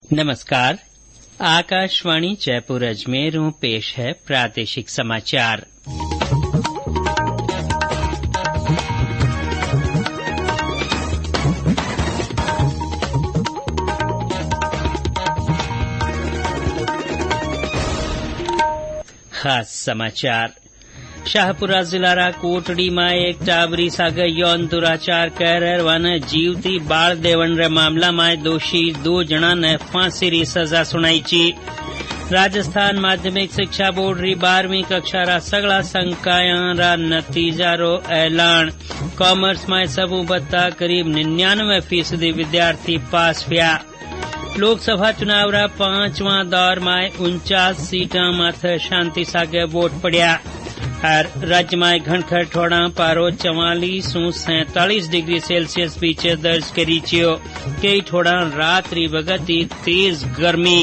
नमस्कार। आकाशवाणी जयपुर अजमेर पेश है प्रादेशिक समाचार। खास समाचार। शाहपुरा जिलारा कोटड़ी में एक टाबरी सागे यौन दुराचार कर वन जीवती बाळ देवण मामला में दोषी 2 जना ने फांसी री सजा सुनाई ची। राजस्थान माध्यमिक शिक्षा बोर्ड री 12वीं कक्षा रा सगला संकाया रा नतीजा रो ऐलान। कॉमर्स में सबू बत्ता करीब 99% विद्यार्थी पास हुआ। लोकसभा चुनाव रा 5वां दौर में 49 सीटा माथे शांति सागे वोट पड़ा। और राज्य में घनखर ठोड़ा पारो 44 से 47 डिग्री सेल्सियस बीच दर्ज करी चियो। कई ठोड़ा रात री बगती तेज गर्मी।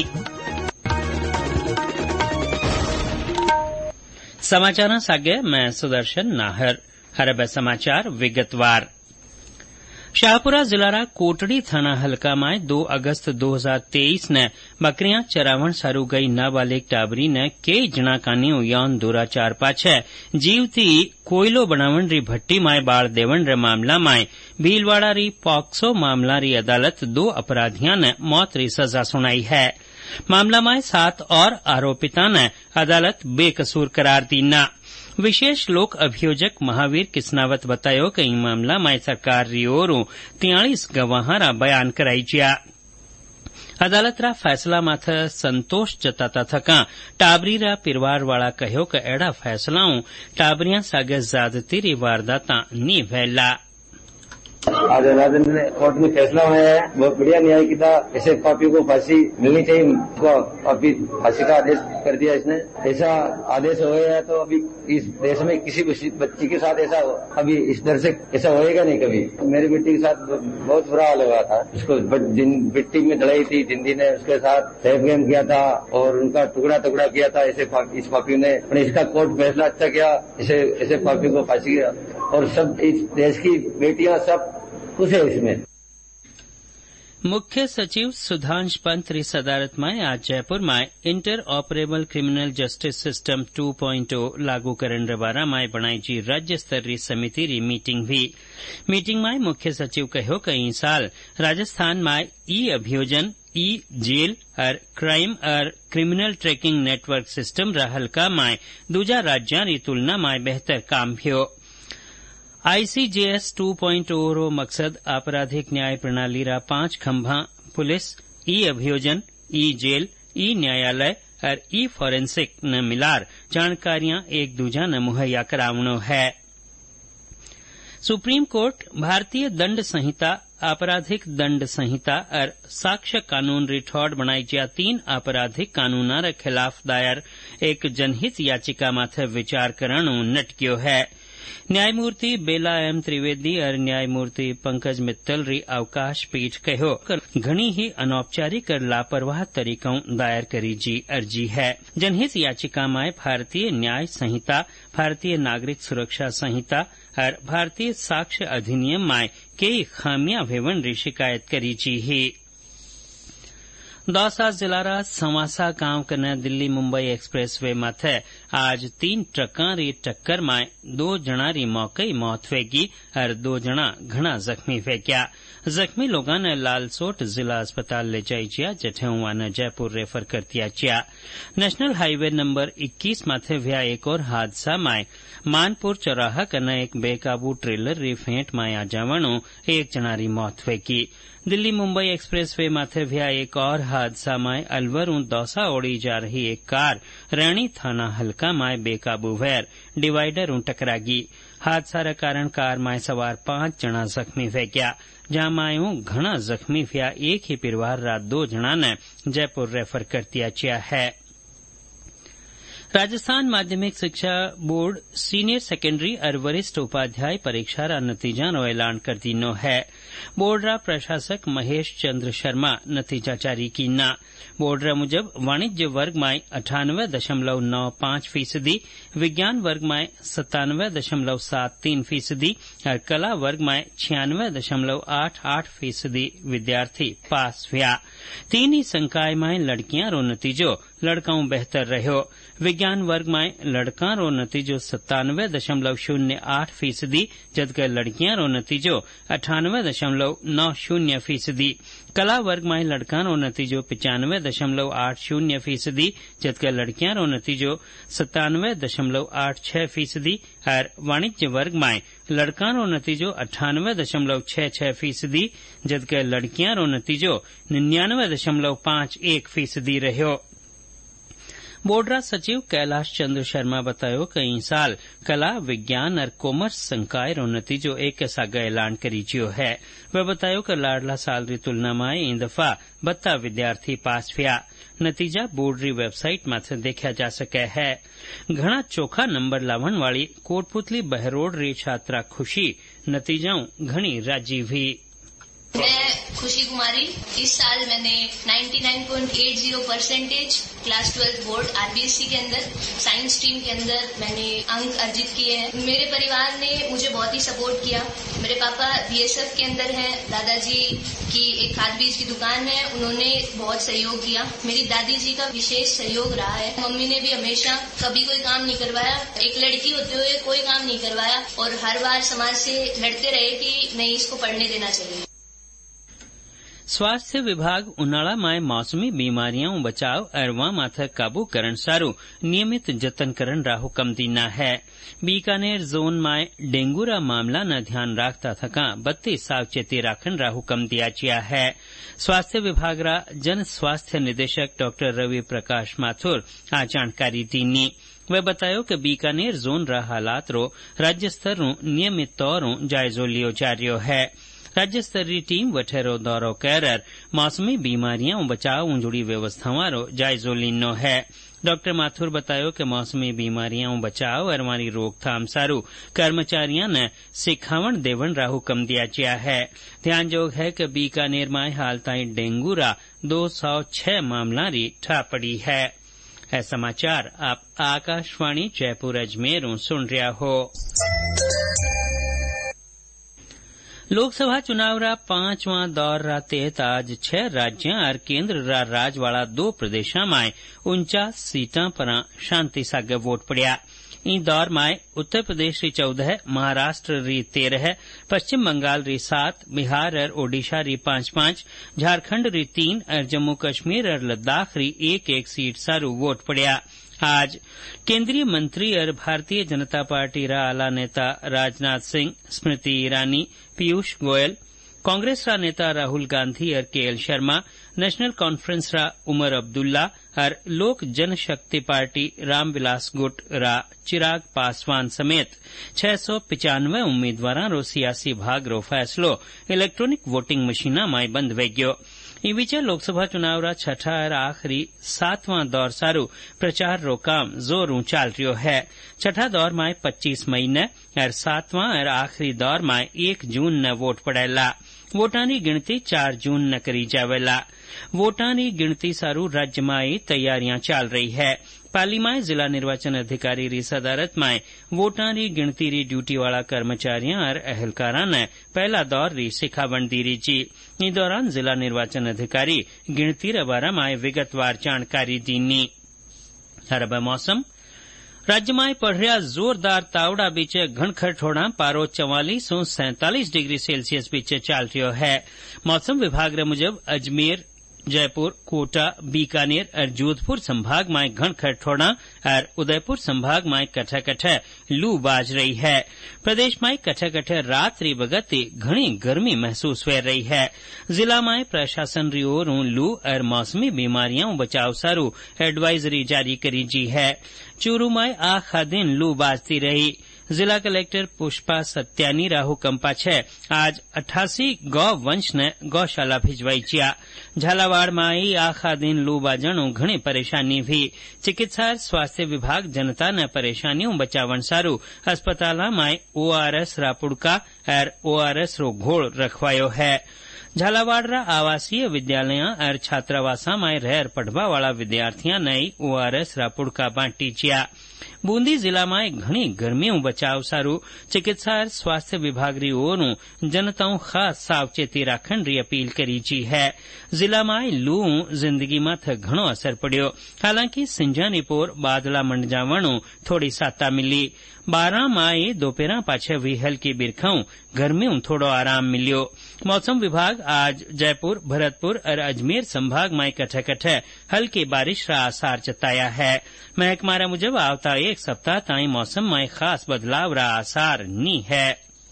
समाचार सागे मैं सुदर्शन नाहर। हरब समाचार विगतवार। शाहपुरा जिलारा कोटड़ी थाना हल्का में 2 अगस्त 2023 ने बकरियां चरावण सारू गई नाबालिग टाबरी ने कई जना कानियो यौन दुराचार पाछे जीवती कोयलो बनावण री भट्टी में बाळ देवण रे मामला में भीलवाड़ा री पॉक्सो मामला री अदालत 2 अपराधियों ने मौत री सजा सुनाई है। मामला में 7 और आरोपिता ने अदालत बेकसूर करार दी ना। विशेष लोक अभियोजक महावीर किस्नावत बतायो कि ई मामला में सरकार री ओरू 43 गवाहां बयान कराई जिया। अदालत रा फैसला माथे संतोष जताता थका टाबरी रा परिवार वाला कहो कि एड़ा फैसलाओं टाबरियां सागे ज्यादती री वारदाता नी वैला। आज अदालत ने कोर्ट में फैसला होया है, बहुत बढ़िया न्याय किया। ऐसे पापी को फांसी मिलनी चाहिए। पापी फांसी का आदेश कर दिया इसने। ऐसा आदेश होया है तो अभी इस देश में किसी बच्ची के साथ ऐसा अभी इस तरह से ऐसा होएगा नहीं कभी। मेरी बेटी के साथ बहुत बुरा हाल हुआ था। उसको मिट्टी में दड़ाई थी, जिंदी ने उसके साथ रेप गेम किया था और उनका टुकड़ा टुकड़ा किया था। ऐसे इस पापी ने इसका कोर्ट फैसला अच्छा किया। ऐसे पापी को फांसी किया और सब इस देश की बेटियां सब खुश है इसमें। मुख्य सचिव सुधांश पंत री सदारत में आज जयपुर में interoperable criminal justice system 2.0 लागू करण रे बारा में बनाई जी राज्य स्तरीय समिति री मीटिंग हुई। मीटिंग में मुख्य सचिव कहो कि ई साल राजस्थान में ई अभियोजन, ई जेल और क्राइम और क्रिमिनल ट्रैकिंग नेटवर्क सिस्टम रा हल्का में दूजा राज्यां री तुलना में बेहतर काम हुयो। ICJS 2.0 रो मकसद आपराधिक न्याय प्रणाली रा 5 खंभा पुलिस, ई अभियोजन, ई जेल, ई न्यायालय और ई फॉरेंसिक न मिलार जानकारियां एक दूजा न मुहैया करावनो है। सुप्रीम कोर्ट भारतीय दंड संहिता, आपराधिक दंड संहिता और साक्ष्य कानून री ठोड़ बनाई जा 3 आपराधिक कानूना रे खिलाफ दायर एक जनहित याचिका माथे विचार करणो नटक्यो है। न्यायमूर्ति बेला एम त्रिवेदी और न्यायमूर्ति पंकज मित्तल री अवकाश पीठ कहो घणी ही अनौपचारिक और लापरवाह तरीकों दायर करी जी अर्जी है। जनहित याचिका में भारतीय न्याय संहिता, भारतीय नागरिक सुरक्षा संहिता और भारतीय साक्ष्य अधिनियम में कई खामियां भेवन री शिकायत करी जी ही। दौसा जिलारा संवासा गांव कने दिल्ली मुंबई एक्सप्रेस वे माथे आज 3 ट्रकां री टक्कर में 2 जना री मौके मौत वेगी और 2 जना घना जख्मी वेग्या। जख्मी लोगों ने लालसोट जिला अस्पताल ले जाई जिया, जठे उन्हें जयपुर रेफर कर दिया जिया। नेशनल हाईवे नंबर 21 माथे व्या एक और हादसा में मानपुर चौराहा कने एक बेकाबू ट्रेलर री फेंट में आ जावणो 1 जना री मौत वेगी। दिल्ली मुंबई एक्सप्रेस वे माथे व्या एक और हादसा में अलवर दौसा ओड़ी जा रही एक कार रैणी थाना हल्का में बेकाबू वैर डिवाइडर टकरागी। हादसा रे कारण कार में सवार 5 जना जख्मी वे गया। जहां मायूं घना जख्मी व्या एक ही परिवार रा 2 जना ने जयपुर रेफर कर दिया गया है। राजस्थान माध्यमिक शिक्षा बोर्ड सीनियर सेकेंडरी और वरिष्ठ उपाध्याय परीक्षा रा नतीजा रो ऐलान कर दीनो है। बोर्ड रा प्रशासक महेश चंद्र शर्मा नतीजा जारी कीना। बोर्ड रा मुजब वाणिज्य वर्ग में 98.95%, विज्ञान वर्ग में 97.73% और कला वर्ग में 96.88% विद्यार्थी पास हुआ। तीन ही संकाय में लड़कियां रो नतीजो लड़काओं बेहतर रहो। विज्ञान वर्ग में लड़का रो नतीजो 97.08%, जबकि लड़कियां रो नतीजो 98.90%। कला वर्ग में लड़का रो नतीजो 95.80%, जबकि लड़कियां रो नतीजो 97.86% और वाणिज्य वर्ग में लड़का रो नतीजो 98.66%, जबकि लड़कियां रो नतीजो 99.51% रहो। बोर्ड रा सचिव कैलाश चंद्र शर्मा बतायो कि ई साल कला विज्ञान और कॉमर्स संकाय रो नतीजो एक सागा ऐलान करी जियो है। वे बतायो कि लाडला साल री तुलना में ई दफा 72 विद्यार्थी पास हुआ। नतीजा बोर्ड री वेबसाइट माथे देखा जा सके है। घना चोखा नंबर लावण वाली कोटपुतली बहरोड री छात्रा खुशी नतीजाओं घनी राजी हुई। मैं खुशी कुमारी, इस साल मैंने 99.80% क्लास 12 बोर्ड आरबीएससी के अंदर साइंस स्ट्रीम के अंदर मैंने अंक अर्जित किए हैं। मेरे परिवार ने मुझे बहुत ही सपोर्ट किया। मेरे पापा बीएसएफ के अंदर हैं, दादाजी की एक खाद बीज की दुकान है, उन्होंने बहुत सहयोग किया। मेरी दादी जी का विशेष सहयोग रहा है। मम्मी ने भी हमेशा कभी कोई काम नहीं करवाया, एक लड़की होते हुए कोई काम नहीं करवाया और हर बार समाज से लड़ते रहे कि नहीं, इसको पढ़ने देना चाहिए। स्वास्थ्य विभाग उनाळा में मौसमी बीमारियों बचाव और वहां माथे काबू करण सारू नियमित जतन करण रा हुक्म दीना है। बीकानेर जोन में डेंगू रा मामला न ध्यान राखता थका 32 सावचेती राखण रा हुक्म दिया गया है। स्वास्थ्य विभाग रा जन स्वास्थ्य निदेशक डॉक्टर रवि प्रकाश माथुर आ जानकारी दीनी। वे बतायो कि बीकानेर जोन रा हालात रो राज्य स्तर नियमित तौर जायजो लियो जा रह्यो है। राज्य स्तरीय टीम वठेरो दौरो कर मौसमी बीमारियां बचाव जुड़ी व्यवस्थाओं रो जायजो लीनो है। डॉक्टर माथुर बतायो कि मौसमी बीमारियां बचाव और हमारी रोकथाम सारू कर्मचारियों ने सिखावण देवण रा हुक्म दिया गया है। ध्यान जोग है कि बीकानेर में हाल ताईं डेंगू रा 206 मामला री ठा पड़ी है। समाचार आप आकाशवाणी जयपुर अजमेर सुन रहा हो। लोकसभा चुनाव रा 5वां दौर रा तहत आज 6 राज्यों और केंद्र रा राज वाला 2 प्रदेशों में 49 सीटां पर शांति सागे वोट पड़ा। इन दौर में उत्तर प्रदेश री 14, महाराष्ट्र री 13, पश्चिम बंगाल री 7, बिहार और ओडिशा री 5-5, झारखंड री 3 और जम्मू कश्मीर और लद्दाख री 1-1 सीट सारू वोट पड़ा। आज केंद्रीय मंत्री और भारतीय जनता पार्टी रा आला नेता राजनाथ सिंह, स्मृति ईरानी, पीयूष गोयल, कांग्रेस रा नेता राहुल गांधी और केएल शर्मा, नेशनल कॉन्फ्रेंस रा उमर अब्दुल्ला और लोक जनशक्ति पार्टी रामविलास गुट रा चिराग पासवान समेत 695 उम्मीदवारों रो सियासी भाग रो फैसलो इलेक्ट्रॉनिक वोटिंग मशीना में बंद वे गयो। ई बीचे लोकसभा चुनाव रा छठा और आखिरी 7वां दौर सारू प्रचार रो काम जोरों चाल रह्यो है। छठा दौर में 25 मई ने और 7वां और आखिरी दौर में 1 जून ने वोट पड़ेला। वोटां री गिणती 4 जून न करी जावेला। वोटां री गिणती सारू राज्य में तैयारियां चल रही है। पाली में जिला निर्वाचन अधिकारी री सदारत में वोटां री गिणती री ड्यूटी वाला कर्मचारियों और अहलकारां ने पहला दौर री सिखावण दी रही जी। इस दौरान जिला निर्वाचन अधिकारी गिणती रे बारे में विगतवार जानकारी दीनी। अब मौसम। राज्य में पड़ रहा जोरदार तावड़ा बीच घणखर ठोड़ा पारो 44 से 47 डिग्री सेल्सियस बीच चल रह्यो है। मौसम विभाग रे मुजब अजमेर, जयपुर, कोटा, बीकानेर और जोधपुर संभाग में घणखर ठोड़ा और उदयपुर संभाग में कठे कठे लू बाज रही है। प्रदेश में कठे कठे रात री बगती घनी गर्मी महसूस हो रही है। जिला में प्रशासन री ओर लू और मौसमी बीमारियों बचाव सारू एडवाइजरी जारी करी जी है। चूरू में आखा दिन लू बाजती रही। जिला कलेक्टर पुष्पा सत्यानी राहु कंपा छे आज 88 गौ वंश ने गौशाला भिजवाई चिया। झालावाड़ में आई आखा दिन लू बाजणु घणी परेशानी भी। चिकित्सा स्वास्थ्य विभाग जनता ने परेशानियों बचावन सारू अस्पताल में ORS रापुड़का और ORS रो घोल रखवायो है। झालावाड़ आवासीय विद्यालय और छात्रावासा में रहर पढ़वा वाला विद्यार्थियों ने ORS रापुड़का बांटी चिया। बूंदी जिला में घणी गर्मियों बचाव सारू चिकित्सा और स्वास्थ्य विभाग री ओरू जनताओं खास सावचेती राखण री अपील करी ची है। जिला में लू जिंदगी माथे घणो असर पड़्यो। हालांकि सिंजानी पोर बादला मंडजावणु थोड़ी साता मिली। 12 माई दोपहर पाछे हुई हल्की बिरखाऊ गर्मियों थोड़ो आराम मिलियो। मौसम विभाग आज जयपुर, भरतपुर और अजमेर संभाग में कठे कठे हल्की बारिश रा आसार जताया है। महकमारा मुजब आवता एक सप्ताह ताई मौसम में खास बदलाव रा आसार नी है।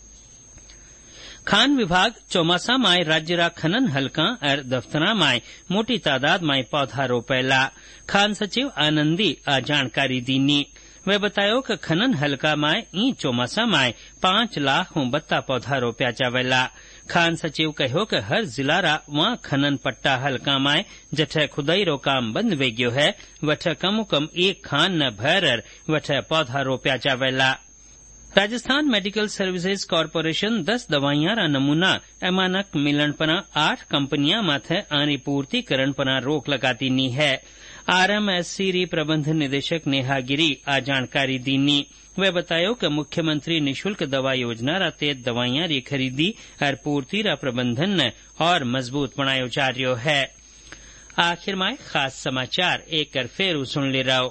खान विभाग चौमासा में राज्य रा खनन हलका और दफ्तरा में मोटी तादाद में पौधा रोपेला। खान सचिव आनंदी आ जानकारी दीनी। वे बतायो कि खनन हलका में ई चौमासा में 5 लाख बत्ता पौधा रोप्या जावेला। खान सचिव कहो कि हर जिला रा वहां खनन पट्टा हलका में जठे खुदाई रो काम बंद वे गयो है वठे कम कम एक खान न भर वठे पौधा रोप्या जावेला। राजस्थान मेडिकल सर्विसेज कॉर्पोरेशन 10 दवाइयां रा नमूना अमानक मिलन पना 8 कंपनियां माथे आनी पूर्ति करण पना रोक लगाती नी है। RMSC री प्रबंध निदेशक नेहा गिरी आ जानकारी दीनी। वे बतायो कि मुख्यमंत्री निशुल्क दवा योजना रा तहत दवाइयां री खरीदी और पूर्ति रा प्रबंधन ने और मजबूत बनायो जा रह्यो है। आखिर में खास समाचार एक कर फेरू सुन ले रहो।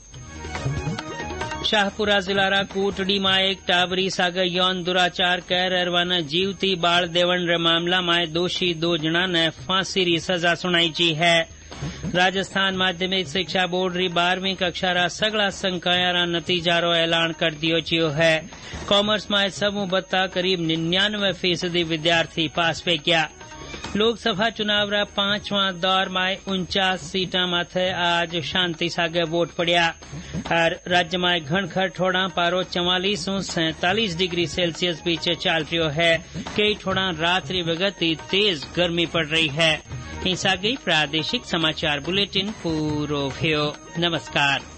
शाहपुरा जिला रा कोटड़ी में एक टाबरी सागे यौन दुराचार कर अरवाना जीवती बाल देवन रे मामला में दोषी 2 जना ने फांसी री सजा सुनाई ची है। राजस्थान माध्यमिक शिक्षा बोर्ड री 12वीं कक्षा रा सगला संकाया रा नतीजा रो ऐलान कर दियो चियो है। कॉमर्स में समूह बत्ता करीब 99% विद्यार्थी पास पे किया। लोकसभा चुनाव रा 5वां दौर में 49 सीटा माथे आज शांति सागे वोट पड़िया और राज्य में घनखर ठोड़ा पारो 44 से 47 डिग्री सेल्सियस बीच चल रह्यो है। कई ठोड़ा रात्रि वगती तेज गर्मी पड़ रही है। हिंसा गई प्रादेशिक समाचार बुलेटिन पूरो भयो। नमस्कार।